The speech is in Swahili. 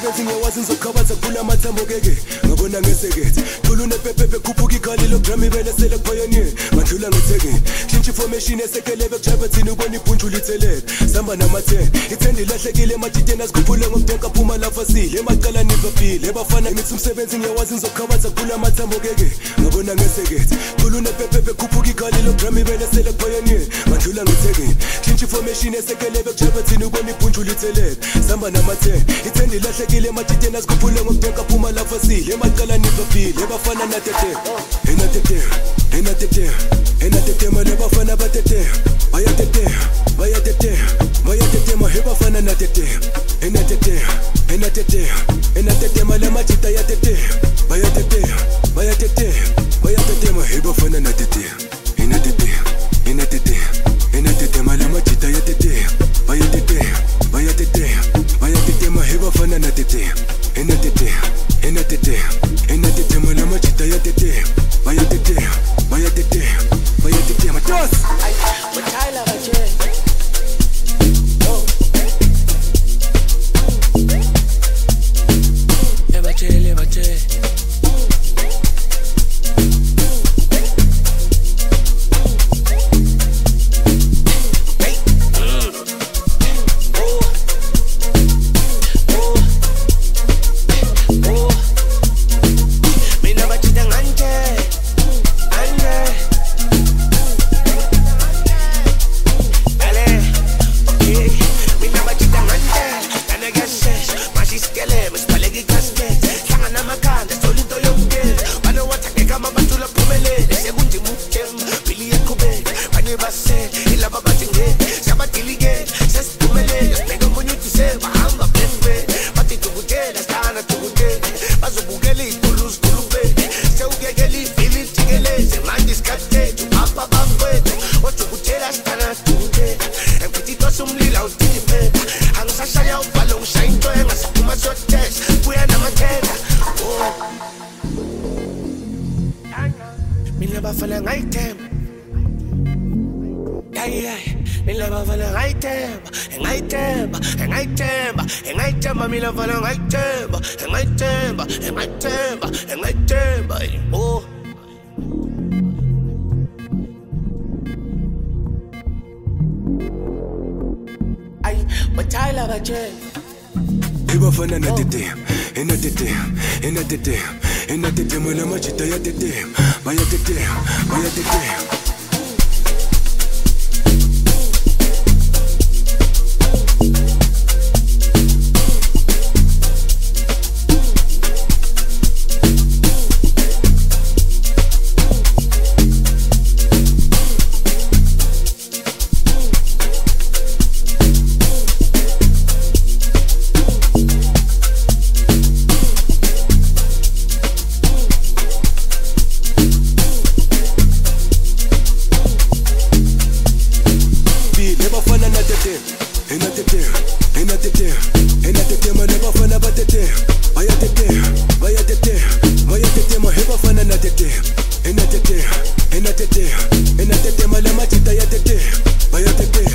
umsebenzi ngiyawazi ngizokhabaza kula mathambo keke ngabona ngesekethe khulune pepepe khuphuka ikhali logram ibele sele pioneer madlula ngetheke shintsha information esekelebe kujabathini ubona ibhunju lithelele samba nama-10 ithende ilahlekile ematiteni azikhuphule ngomdenka phuma lapha sile emaqala nivabhile ebafana ngithi umsebenzi ngiyawazi ngizokhabaza kula mathambo keke ngabona ngesekethe khulune pepepe khuphuka ikhali logram ibele sele pioneer madlula ngetheke shintsha information esekelebe kujabathini ubona ibhunju lithelele samba nama-10 ithende ilahlekile ematiteni azikhuphule ngomdenka phuma lapha sile emaqala nivabhile ebafana natete enatetema lebafana batete bayatetema hebafana natete enatetema lemajita yatete bayatetema hebafana natete enatetema lemajita yatete bayatetema hebafana natete enatetema lemajita yatete bayatetema dos Tyler Bache. ebafana natete enatetema lemajita yatete bayatetema enatetema lebafana batete bayatetema hebafana natete enatetema lemajita yatete bayatetema